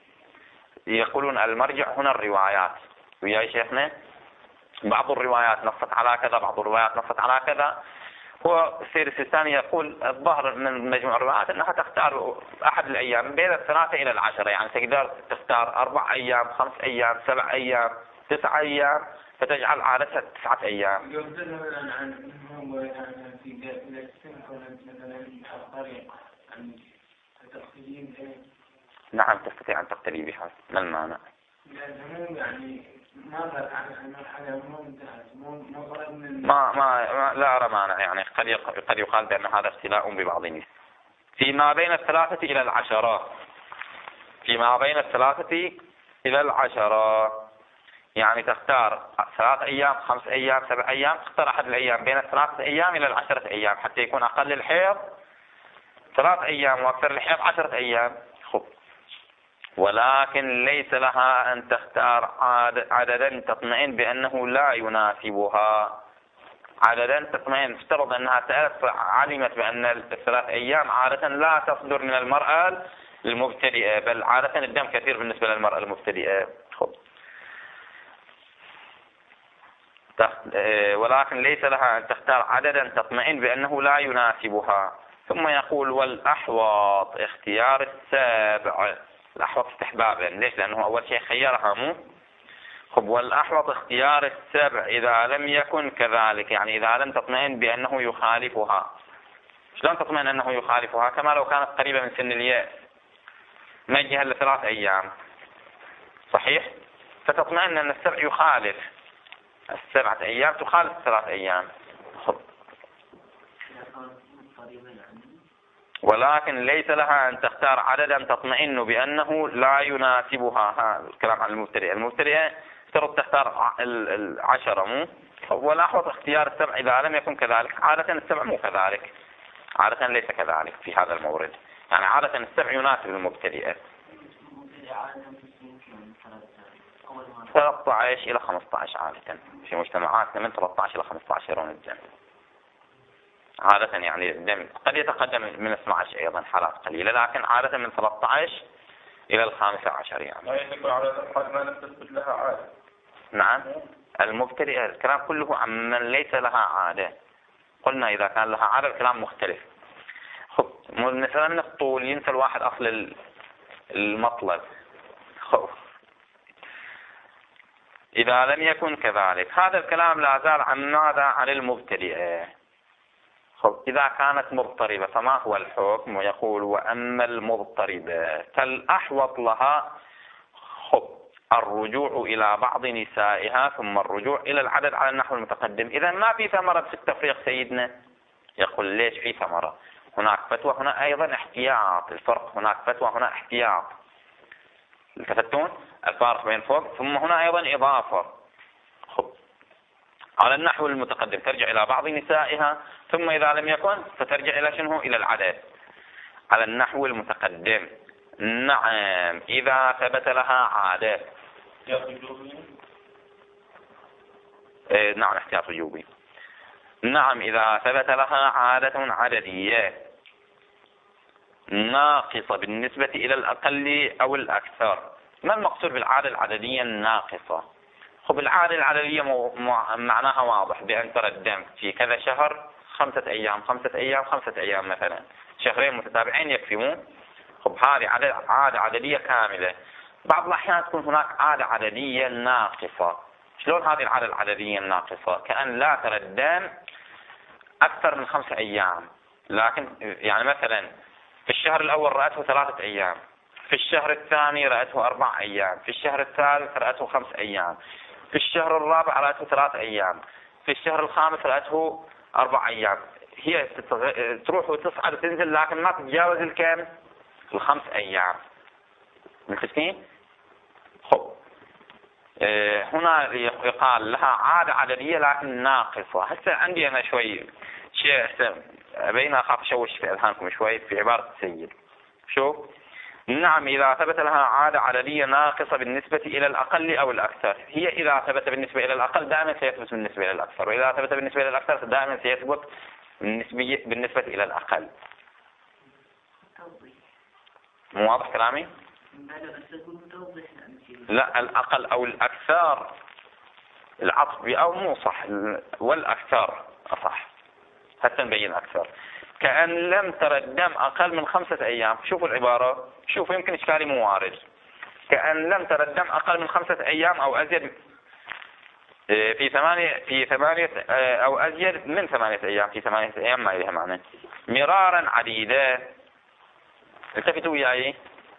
Speaker 1: يقولون المرجع هنا الروايات ويا شيخنا، بعض الروايات نصت على كذا بعض الروايات نصت على كذا. هو السيد السيستاني يقول الظاهر من مجموع الروايات أنها تختار أحد الأيام بين الثلاثة إلى العشرة، يعني تقدر تختار أربع أيام خمس أيام سبع أيام تسع أيام فتجعل عادتها تسعة أيام.
Speaker 2: يفضل مثلا عن هو يعني في السن مثلا الطريق عن التقليد.
Speaker 1: نعم تستطيع أن تقتدي بها، ما المانع؟
Speaker 2: لأنه يعني ماذا عن المرحلة مو انتهت مو مو قرب من
Speaker 1: ما ما لا أرى مانع، يعني قد قد يقال بأن هذا اختلاء ببعض الناس. فيما بين الثلاثة إلى العشرة، فيما بين الثلاثة إلى العشرة يعني تختار ثلاث أيام خمس أيام سبع أيام، تختار أحد الأيام بين الثلاثة أيام إلى العشرة أيام حتى يكون أقل الحيض ثلاث أيام وأكثر الحيض عشرة أيام. خب ولكن ليس لها أن تختار عددا تطمئن بأنه لا يناسبها. عددا تطمئن افترض أنها سألت علمت بأن الثلاث أيام عادة لا تصدر من المرأة المبتدئة، بل عادة الدم كثير بالنسبة للمرأة المبتدئة. خب ولكن ليس لها أن تختار عددا تطمئن بأنه لا يناسبها. ثم يقول والأحوط اختيار السابع. الأحوط استحبابا، ليش؟ لأنه أول شيء خيرها مو خب. والأحوط اختيار السبع إذا لم يكن كذلك، يعني إذا لم تطمئن بأنه يخالفها. شلون تطمئن أنه يخالفها؟ كما لو كانت قريبة من سن اليأس، ما يجيها إلا ثلاث أيام، صحيح؟ فتطمئن أن السبع يخالف السبعة أيام، تخالف ثلاث أيام. خب. ولكن ليس لها أن تختار عددا تطمئن بأنه لا يناسبها. هذا الكلام عن المبتدئة. المبتدئة ترد تختار العشرة مو. والأحوط اختيار السبع إذا لم يكن كذلك. عادة السبع مو كذلك، عادة ليس كذلك في هذا المورد، يعني عادة السبع يناسب المبتدئة. ثلاثة عشر إلى خمسة عشر عادة في مجتمعاتنا، من ثلاثة عشر إلى خمسة عشر يرون الدم عادة، يعني الدم قد يتقدم من اثني عشر أيضا حالات قليلة، لكن عادة من ثلاثة عشر إلى الخامسة عشر يعني.
Speaker 2: ما يدل على الحال ما لم تثبت لها عادة.
Speaker 1: نعم، المبتدئة الكلام كله عن من ليس لها عادة. قلنا إذا كان لها عادة الكلام مختلف. خب مثلا من الطول ينسى الواحد أصل المطلب. خب إذا لم يكن كذلك، هذا الكلام لا زال عن ماذا؟ عن المبتدئة. خب إذا كانت مضطربة فما هو الحكم؟ ويقول وأما المضطربة فالأحوط لها خب الرجوع إلى بعض نسائها ثم الرجوع إلى العدد على النحو المتقدم. إذا ما في ثمرة في التفريق سيدنا. يقول ليش في ثمرة؟ هناك فتوى، هنا أيضا احتياط. الفرق هناك فتوى، هنا احتياط. التفتون الفارق بين فوق، ثم هنا أيضا إضافة. خب على النحو المتقدم ترجع إلى بعض نسائها، ثم إذا لم يكن فترجع إلى شنو؟ إلى العدد على النحو المتقدم. نعم إذا ثبت لها عادة. إيه نعم احتياط وجوبي. نعم إذا ثبت لها عادة عددية ناقصة بالنسبة إلى الأقل أو الأكثر. ما المقصود بالعادة العددية الناقصة؟ خب العادة العددية مو... مو... معناها واضح، بأن ترى الدم في كذا شهر خمسة أيام خمسة أيام خمسة أيام مثلا، شهرين متتابعين يكفي مو؟ خب هذه عدد... عادة عددية كاملة. بعض الأحيان تكون هناك عادة عددية ناقصة. شلون هذه العادة العددية الناقصة؟ كأن لا ترى الدم أكثر من خمسة أيام، لكن يعني مثلا في الشهر الأول رأته ثلاثة أيام، في الشهر الثاني رأته أربع أيام، في الشهر الثالث رأته خمس أيام، في الشهر الرابع رأته ثلاث أيام، في الشهر الخامس رأته أربع أيام. هي تروح وتصعد وتنزل، لكن ما تتجاوز الكم؟ الخمس أيام. متفقين؟ خب اه هنا يقال لها عادة عددية لكن ناقصة. هسه عندي أنا شوي شيء بين أخاف أشوش في أذهانكم شوي في عبارة السيد. شو؟ نعم إذا ثبت لها عادة عددية ناقصة بالنسبة إلى الأقل أو الأكثر. هي إذا ثبت بالنسبة إلى الأقل دائما سيثبت بالنسبة إلى الأكثر، وإذا ثبت بالنسبة إلى الأكثر دائما سيثبت بالنسبة بالنسبة إلى الأقل. مو واضح كلامي؟ لا الأقل أو الأكثر العطف أو مو صح، والأكثر أصح حتى نبين أكثر. كأن لم ترى الدم أقل من خمسة أيام. شوفوا العبارة، شوفوا يمكن إشكالي مو وارد. كأن لم ترى الدم أقل من خمسة أيام أو أزيد في ثمانية في ثمانية أو أزيد من ثمانية أيام في ثمانية أيام ما لها معنى مرارا عديدة. التفتوا وياي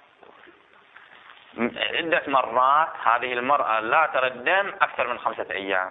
Speaker 1: عدة مرات هذه المرأة لا ترى الدم أكثر من خمسة أيام.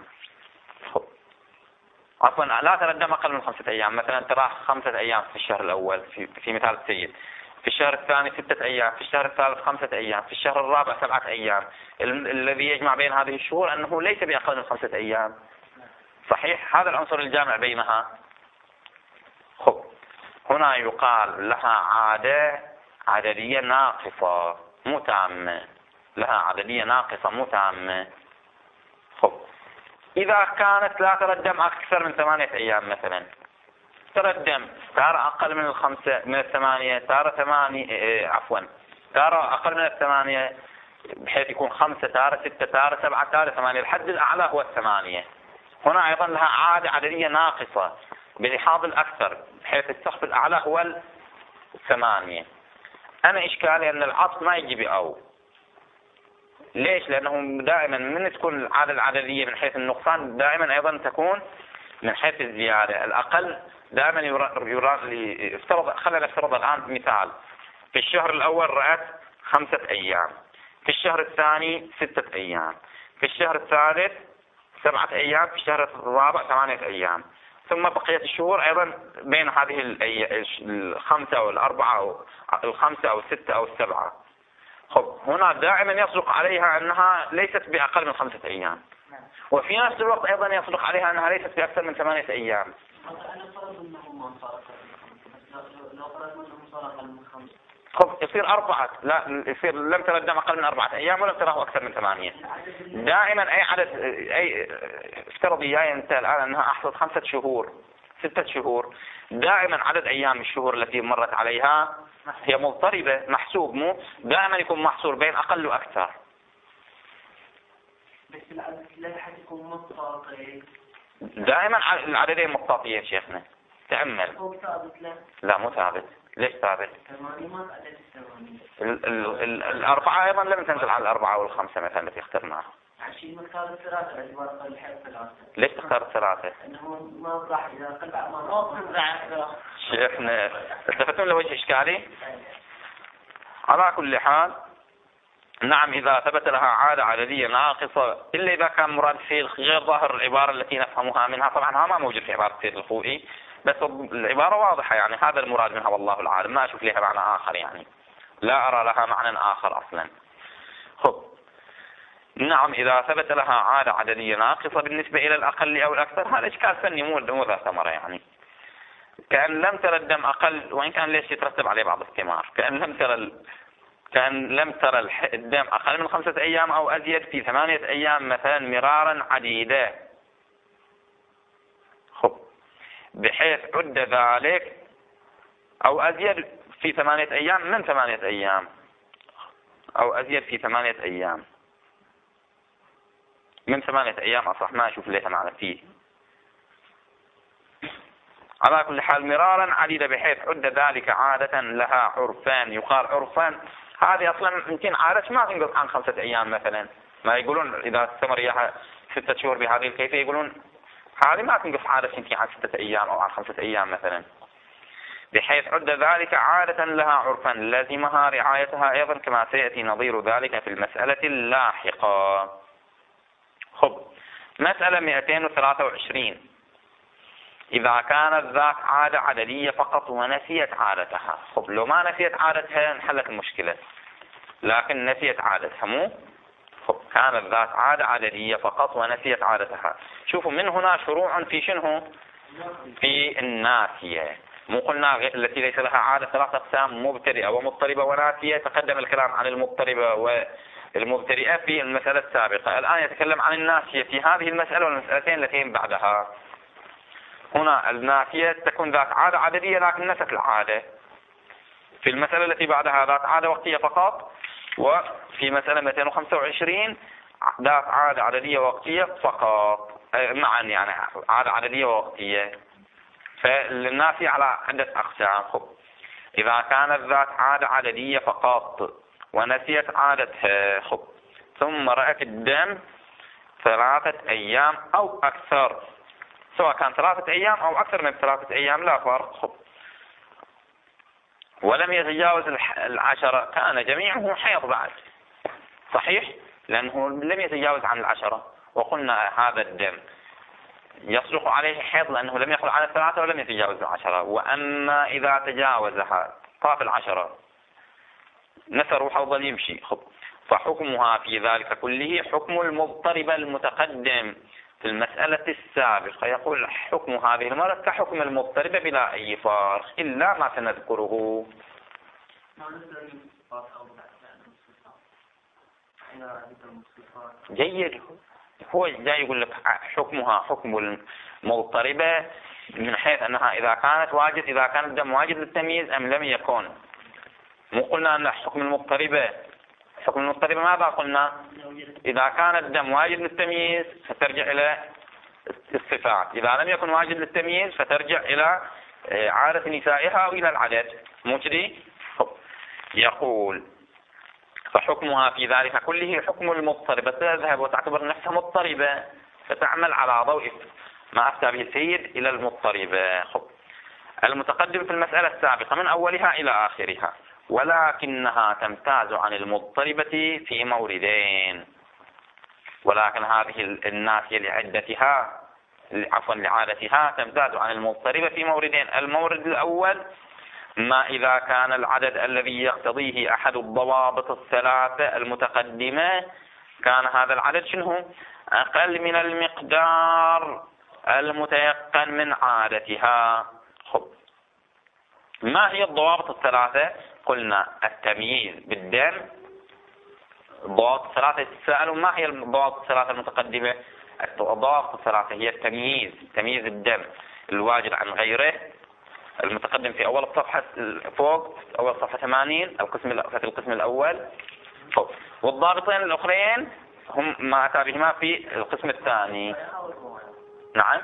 Speaker 1: عفوا لا ترى الدم أقل من خمسة أيام. مثلا تراه خمسة أيام في الشهر الأول في, في مثال السيد، في الشهر الثاني ستة أيام، في الشهر الثالث خمسة أيام، في الشهر الرابع سبعة أيام. ال- الذي يجمع بين هذه الشهور أنه ليس بأقل من خمسة أيام. صحيح؟ هذا العنصر الجامع بينها. خب هنا يقال لها عادة عددية ناقصة مو تامة. لها عددية ناقصة مو تامة. خب إذا كانت لا ترى الدم أكثر من ثمانية أيام، مثلا ترى الدم ترى أقل من الخمسة من الثمانية، ترى ثمانية إيه عفوا ترى أقل من الثمانية بحيث يكون خمسة، ترى ستة، ترى سبعة، ترى ثمانية، الحد الأعلى هو الثمانية. هنا أيضا لها عادة عددية ناقصة. بلحاظ الأكثر بحيث السقف الأعلى هو الثمانية. أنا إشكالي أن العطف ما يجي بأو. ليش؟ لأنه دائما من تكون العادة العددية من حيث النقصان دائما أيضا تكون من حيث الزيادة. الأقل دائما يراد لي افترض خلينا نفترض الآن مثال، في الشهر الأول رأت خمسة أيام، في الشهر الثاني ستة أيام، في الشهر الثالث سبعة أيام، في الشهر الرابع ثمانية أيام، ثم بقية الشهور أيضا بين هذه الخمسة أو الأربعة أو الخمسة أو الستة أو السبعة. خب هنا دائما يصدق عليها أنها ليست بأقل من خمسة أيام، وفي نفس الوقت أيضا يصدق عليها أنها ليست بأكثر من ثمانية أيام. خب يصير أربعة، لا يصير لم ترى الدم أقل من أربعة أيام ولم تراه أكثر من ثمانية. دائما أي عدد أي افترض إياي أنت الآن أنها أحصد خمسة شهور ستة شهور، دائما عدد أيام الشهور التي مرت عليها هي مضطربة محسوب، مو دائما يكون محصور بين أقل وأكثر.
Speaker 3: بس العدد لا حد يكون مطاطي. دائما
Speaker 1: العددين مطاطيين شيخنا. تأمل.
Speaker 3: هو ثابت لا؟
Speaker 1: لا مو ثابت. ليش ثابت؟
Speaker 3: ثمانية ما عدد الثمانية.
Speaker 1: ال ال ال الأربعة أيضا لم تنزل على الأربعة والخمسة مثلا التي اخترناها.
Speaker 3: عشان مختار الثلاثة باعتبار أقل الحياة ثلاثة.
Speaker 1: ليش تختار الثلاثة؟
Speaker 3: إنه ما راح إذا أقل بعد ما راح
Speaker 1: شيخنا التفتون لوجه إشكالي. على كل حال نعم إذا ثبت لها عادة عددية ناقصة إلا إذا كان مراد فيه غير ظاهر العبارة التي نفهمها منها، طبعا ما موجود في عبارة سيد الخوئي، بس العبارة واضحة يعني هذا المراد منها والله العالم، ما أشوف لها معنى آخر يعني، لا أرى لها معنى آخر أصلا. خب نعم إذا ثبت لها عادة عددية ناقصة بالنسبة إلى الأقل أو الأكثر هذا إشكال فني مو ذا ثمرة يعني. كأن لم ترى الدم أقل، وإن كان ليش يترتب عليه بعض الثمار، كأن لم ترى كان لم ترى الدم أقل من خمسة أيام أو أزيد في ثمانية أيام مثلا مرارا عديدة. خب بحيث عد ذلك أو أزيد في ثمانية أيام من ثمانية أيام أو أزيد في ثمانية أيام من ثمانية أيام أصح ما أشوف ليها معنى فيه. على كل حال مرارا عديدة بحيث عد ذلك عادة لها عرفان. يقال عرفان هذه أصلا يمكن عادة ما تنقص عن خمسة أيام مثلا، ما يقولون إذا استمر إياها ستة شهور بهذه الكيفية يقولون هذه ما تنقص عادة يمكن عن ستة أيام أو عن خمسة أيام مثلا، بحيث عد ذلك عادة لها عرفا لازمها رعايتها أيضا كما سيأتي نظير ذلك في المسألة اللاحقة. خب مسألة مئتين وثلاثة وعشرين. إذا كانت ذات عادة عددية فقط ونسيت عادتها. خب لو ما نسيت عادتها انحلت المشكلة، لكن نسيت عادتها مو. خب كانت ذات عادة عددية فقط ونسيت عادتها. شوفوا من هنا شروع في شنو؟ في الناسية. مو قلنا التي ليس لها عادة ثلاثة أقسام، مبتدئة ومضطربة وناسية، تقدم الكلام عن المضطربة والمبتدئة في المسألة السابقة. الآن يتكلم عن الناسية في هذه المسألة والمسألتين التين بعدها. هنا الناسية تكون ذات عادة عددية لكن نست العادة. في المسألة التي بعدها ذات عادة وقتية فقط، وفي مسألة مئتين وخمسة وعشرين ذات عادة عددية وقتية فقط معا، يعني عادة عددية ووقتية. فالناسية على عدة أقسام. خب إذا كانت ذات عادة عددية فقط ونسيت عادتها، خب ثم رأت الدم ثلاثة أيام أو أكثر، سواء كان ثلاثة أيام أو أكثر من ثلاثة أيام لا فرق. خب ولم يتجاوز العشرة كان جميعه حيض بعد، صحيح لأنه لم يتجاوز عن العشرة، وقلنا هذا الدم يصدق عليه حيض لأنه لم يخرج عن الثلاثة ولم يتجاوز العشرة. وأما إذا تجاوزها طاف العشرة نسر روحه وظل يمشي، خب فحكمها في ذلك كله حكم المضطرب المتقدم في المسألة السابقة. يقول حكم هذه المرة كحكم المضطرب بلا أي فارق إلا ما سنذكره. جيد. هو جاي يقول لك حكمها حكم المضطربة من حيث أنها إذا كانت واجد إذا كان الدم واجد للتمييز أم لم يكن. مو قلنا أن حكم المضطربة حكم المضطربة ماذا قلنا؟ إذا كان الدم واجد للتمييز فترجع إلى الصفات. إذا لم يكن واجد للتمييز فترجع إلى عادة نسائها أو إلى العدد، مو كذي؟ يقول فحكمها في ذلك كله حكم المضطربة، تذهب وتعتبر نفسها مضطربة فتعمل على ضوء ما أفتى به السيد إلى المضطربة. المتقدم في المسألة السابقة من أولها إلى آخرها، ولكنها تمتاز عن المضطربة في موردين. ولكن هذه النافية لعدتها عفوا لعادتها تمتاز عن المضطربة في موردين. المورد الأول ما إذا كان العدد الذي يقتضيه أحد الضوابط الثلاثة المتقدمة كان هذا العدد شنو؟ أقل من المقدار المتيقن من عادتها. خب ما هي الضوابط الثلاثة؟ قلنا التمييز بالدم. الضوابط الثلاثة تسألوا ما هي الضوابط الثلاثة المتقدمة؟ الضوابط الثلاثة هي التمييز، تمييز الدم الواجد عن غيره المتقدم في أول الصفحة فوق أول صفحة ثمانين القسم في القسم الأول فوق. والضابطين الأخرين هم ما أتى بهما في القسم الثاني. نعم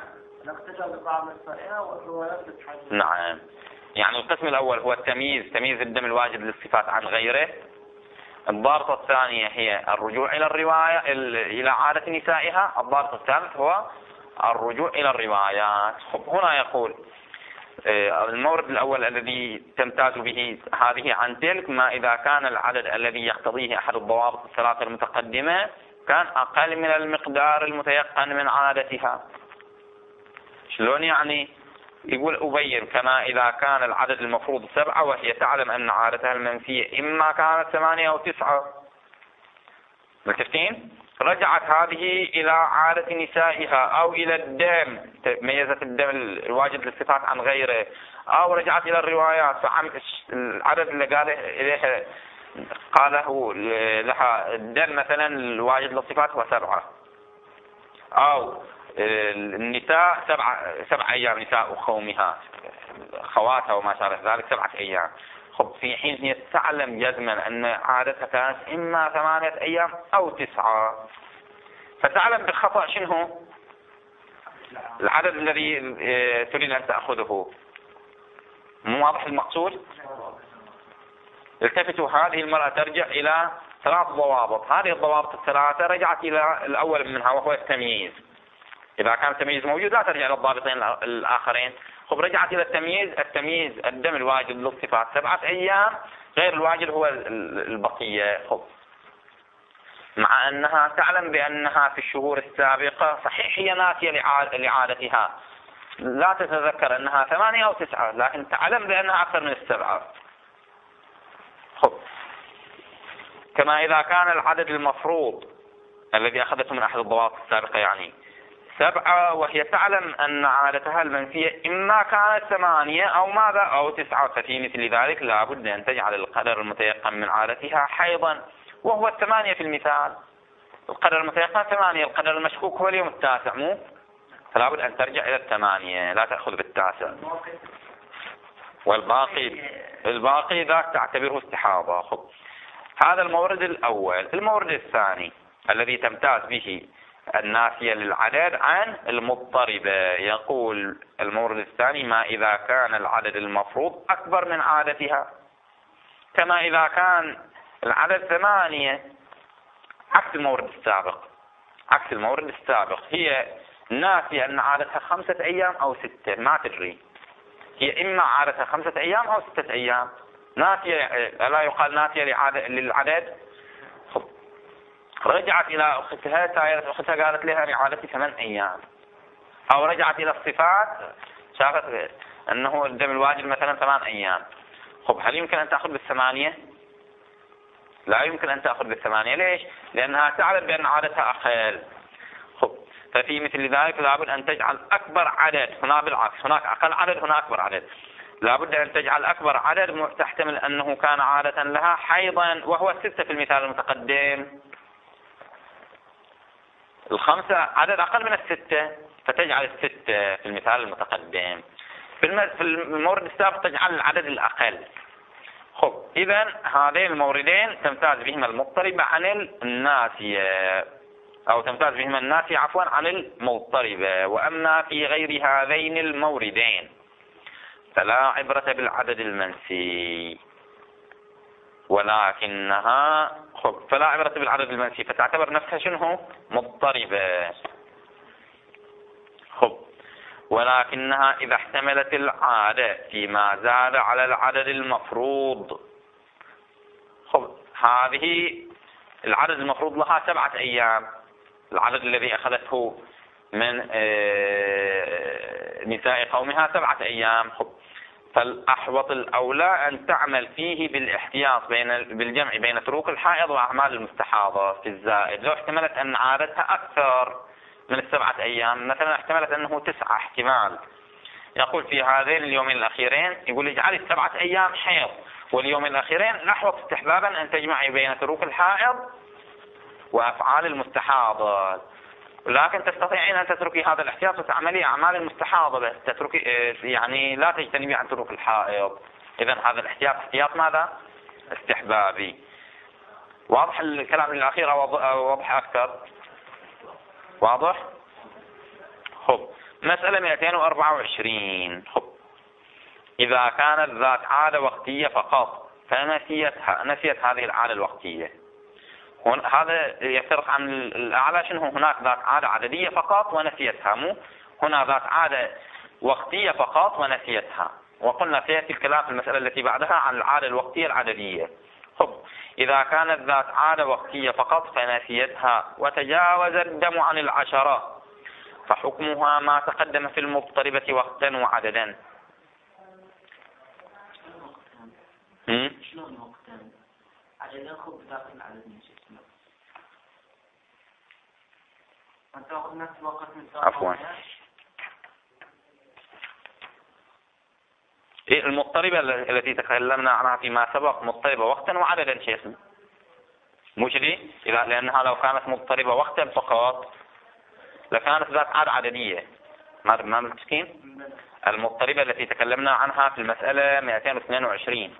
Speaker 1: نعم يعني القسم الأول هو التمييز، تمييز الدم الواجب للصفات عن غيره. الضابطة الثانية هي الرجوع إلى الرواية إلى عادة نسائها. الضابط الثالث هو الرجوع إلى الروايات. هنا يقول المورد الأول الذي تمتاز به هذه عن تلك ما إذا كان العدد الذي يقتضيه أحد الضوابط الثلاثة المتقدمة كان أقل من المقدار المتيقن من عادتها. شلون يعني؟ يقول أبين كما إذا كان العدد المفروض سبعة وهي تعلم أن عادتها المنفية إما كانت ثمانية أو تسعة، متفقين؟ رجعت هذه إلى عادة نسائها أو إلى الدم، ميزت الدم الواجد للصفات عن غيره، أو رجعت إلى الروايات فعم العدد اللي قال إليه قاله لها الدم مثلا الواجد للصفات هو سبعة، أو النساء سبعة سبع أيام نساء قومها خواتها وما شابه ذلك سبعة أيام. خب في حين هي تعلم جزما أن عادتها كانت إما ثمانية أيام أو تسعة، فتعلم بالخطأ شنو العدد الذي تريد أن تأخذه. مو واضح المقصود؟ التفتوا هذه المرأة ترجع إلى ثلاث ضوابط. هذه الضوابط الثلاثة رجعت إلى الأول منها وهو التمييز. إذا كان التمييز موجود لا ترجع إلى الضابطين الآخرين. خب رجعت إلى التمييز. التمييز الدم الواجب للصفات سبعة أيام، غير الواجب هو البقية. خب مع أنها تعلم بأنها في الشهور السابقة صحيح هي ناسية لعادتها، لا تتذكر أنها ثمانية أو تسعة، لكن تعلم بأنها أكثر من السبعة. خب كما إذا كان العدد المفروض الذي أخذته من أحد الضوابط السابقة يعني سبعة وهي تعلم أن عادتها المنفية إما كانت ثمانية أو ماذا أو تسعة، ففي مثل ذلك لا بد أن تجعل القدر المتيقن من عادتها حيضا وهو الثمانية في المثال. القدر المتيقن ثمانية، القدر المشكوك هو اليوم التاسع مو، فلا بد أن ترجع إلى الثمانية لا تأخذ بالتاسع. والباقي الباقي ذاك تعتبره استحاضة. خب هذا المورد الأول. المورد الثاني الذي تمتاز به النافية للعدد عن المضطربة، يقول المورد الثاني ما إذا كان العدد المفروض أكبر من عادتها، كما إذا كان العدد ثمانية عكس المورد السابق. عكس المورد السابق هي نافية أن عادتها خمسة أيام أو ستة، ما تدري هي إما عادتها خمسة أيام أو ستة أيام. نافية لا يقال نافية للعدد. رجعت إلى أختها سائرة أختها قالت لها لعادتي ثمان أيام، أو رجعت إلى الصفات شافت أنه الدم الواجب مثلا ثمان أيام. خب هل يمكن أن تأخذ بالثمانية؟ لا يمكن أن تأخذ بالثمانية. ليش؟ لأنها تعلم بأن عادتها أقل. خب ففي مثل ذلك لابد أن تجعل أكبر عدد، هنا بالعكس هناك أقل عدد هنا أكبر عدد، لابد أن تجعل أكبر عدد تحتمل أنه كان عادة لها حيضا وهو الستة في المثال المتقدم. الخمسة عدد أقل من الستة فتجعل الستة في المثال المتقدم. في المورد السابق تجعل العدد الأقل. خب إذن هذين الموردين تمتاز بهما المضطربة عن الناسية. أو تمتاز بهما النافية عفوا عن المضطربة. وأما في غير هذين الموردين فلا عبرة بالعدد المنسي، ولكنها خب فلا عبرة بالعدد المنسي فتعتبر نفسها شنو مضطربة. خب ولكنها إذا احتملت العادة فيما زاد على العدد المفروض. خب هذه العدد المفروض لها سبعة أيام، العدد الذي أخذته من نساء قومها سبعة أيام. خب فالأحوط الأولى أن تعمل فيه بالاحتياط بين بالجمع بين تروك الحائض وأعمال المستحاضة في الزائد. لو احتملت أن عادتها أكثر من السبعة أيام، مثلا احتملت أنه تسعة احتمال، يقول في هذين اليومين الأخيرين يقول اجعلي السبعة أيام حيض، واليوم الأخيرين الأحوط استحبابا أن تجمعي بين تروك الحائض وأفعال المستحاضة. لكن تستطيعين أن تتركي هذا الاحتياط وتعملي أعمال المستحاضة بس، تتركي يعني لا تجتنبي عن تروك الحائض. إذن هذا الاحتياط احتياط ماذا؟ استحبابي. واضح الكلام الأخير أو واضح أكثر؟ واضح؟ خب مسألة مئتين وأربعة وعشرين. خب إذا كانت ذات عادة وقتية فقط فنسيتها نسيت هذه العادة الوقتية. هذا يفرق عن الأعلى شنو؟ هناك ذات عادة عددية فقط ونسيتها، مو هنا ذات عادة وقتية فقط ونسيتها. وقلنا سيأتي الكلام في المسألة التي بعدها عن العادة الوقتية العددية. خب إذا كانت ذات عادة وقتية فقط فنسيتها وتجاوز الدم عن العشرة فحكمها ما تقدم في المضطربة وقتا وعددا.
Speaker 3: شلون وقتا؟ عددا خب داخل العدد من شو اسمه؟ أنت تأخذ نفس وقت من
Speaker 1: عفوا المضطربة التي تكلمنا عنها فيما سبق مضطربة وقتا وعددا شيخنا، مش دي؟ لأنها لو كانت مضطربة وقتا فقط لكانت ذات عادة عددية. ما ما متفقين؟ المضطربة التي تكلمنا عنها في المسألة مئتين واثنين وعشرين.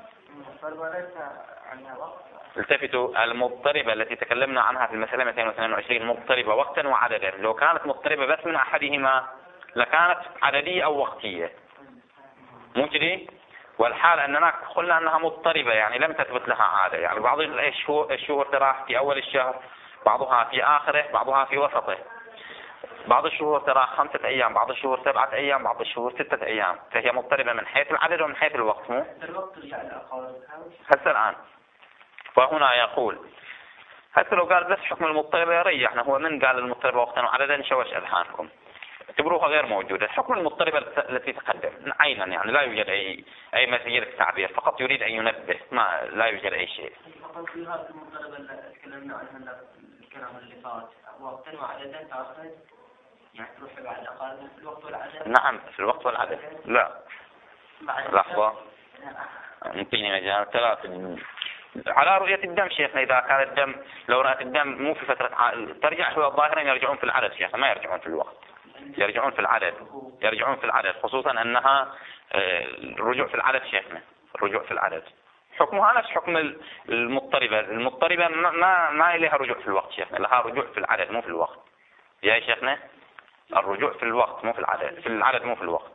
Speaker 1: التفتوا، المضطربة التي تكلمنا عنها في المسألة مئتين واثنين وعشرين مضطربة وقتا وعددا. لو كانت مضطربة بس من أحدهما لكانت عددية أو وقتية، مو كذي؟ والحال أننا قلنا أنها مضطربة يعني لم تثبت لها عادة، يعني بعض الشهور الشهور تراح في أول الشهر، بعضها في آخره، بعضها في وسطه. بعض الشهور تراح خمسة أيام، بعض الشهور سبعة أيام، بعض الشهور ستة أيام، فهي مضطربة من حيث العدد ومن حيث الوقت. مو هسه الآن فهنا يقول حتى لو قال بس حكم المضطربة يريحنا، هو من قال المضطربة وقتا وعددا شوش أذهانكم، اعتبروها غير موجودة. حكم المضطربة التي تقدم عينا يعني لا يوجد أي أي مسيرة تعبير، فقط يريد أن ينبه، ما لا يوجد أي شيء.
Speaker 3: فقط في هذه المضطربة اللي تكلمنا عنها الكلام اللي فات وقتا وعددا تأخذ يعني تروح بعد الأقل في الوقت والعدد.
Speaker 1: نعم في الوقت والعدد. لا لحظة نعطيني مجال ثلاثة على رؤية الدم شيخنا. إذا كان الدم لو رأت الدم مو في فترة ع... ترجع هو الظاهرا يرجعون في العدد شيخنا، ما يرجعون في الوقت، يرجعون في العدد يرجعون في العدد خصوصا أنها الرجوع في العدد شيخنا، الرجوع في العدد حكمها نفس حكم المضطربة. المضطربة ما ما لها رجوع في الوقت شيخنا، لها رجوع في العدد مو في الوقت. يا شيخنا الرجوع في الوقت مو في العدد، في العدد مو في الوقت.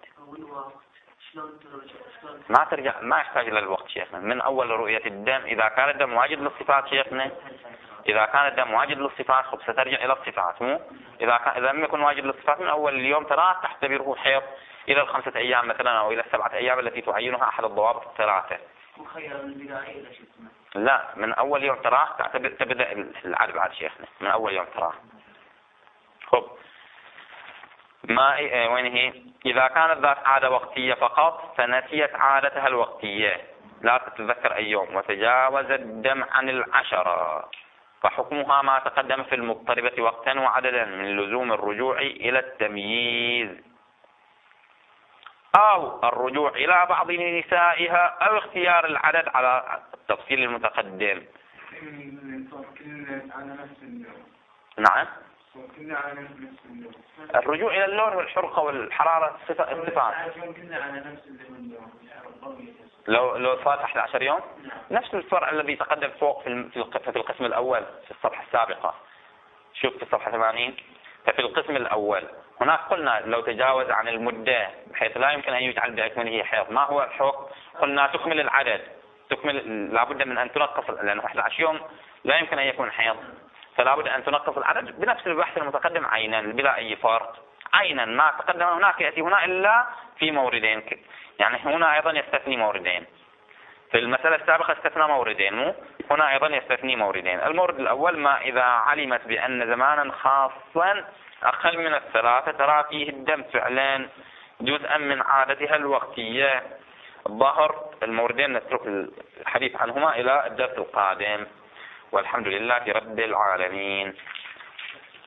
Speaker 1: ما ترجع ما يحتاج إلى الوقت شيخنا، من أول رؤية الدم. إذا كان الدم واجد للصفات شيخنا، إذا كان الدم واجد للصفات خب سترجع إلى الصفات. مو إذا كان إذا لم يكن واجد للصفات من أول اليوم ترى تعتبره حيض إلى الخمسة أيام مثلا أو إلى السبعة أيام التي تعينها أحد الضوابط الثلاثة.
Speaker 3: مخير من البداية إلى شو اسمه؟
Speaker 1: لا من أول يوم ترى تعتبر تبدأ العدد بعد شيخنا من أول يوم ترى. خب ما وين هي؟ إذا كانت ذات عادة وقتية فقط فنسيت عادتها الوقتية لا تتذكر أي يوم وتجاوز الدم عن العشرة فحكمها ما تقدم في المضطربة وقتا وعددا من لزوم الرجوع إلى التمييز أو الرجوع إلى بعض نسائها أو اختيار العدد على التفصيل المتقدم. نعم الرجوع إلى اللون والحرقة والحرارة الصفات. لو لو صار أحد عشر يوم نفس الفرع الذي تقدم فوق في في القسم الأول في الصفحة السابقة. شوف في الصفحة ثمانين. ففي القسم الأول هناك قلنا لو تجاوز عن المدة بحيث لا يمكن أن يجعل بأكمله حيض، ما هو الحكم؟ قلنا تكمل العدد، تكمل لابد من أن تنقص، لأنه أحد عشر يوم لا يمكن أن يكون حيض، فلا بد أن تنقص العدد بنفس البحث المتقدم عينا بلا أي فرق. عينا ما تقدم هناك يأتي هنا إلا في موردين، يعني هنا أيضا يستثني موردين. في المسألة السابقة استثنى موردين، مو هنا أيضا يستثني موردين. المورد الأول ما إذا علمت بأن زمانا خاصا أقل من الثلاثة ترى فيه الدم فعلا جزءا من عادتها الوقتية. الظاهر الموردين نترك الحديث عنهما إلى الدرس القادم، والحمد لله رب العالمين.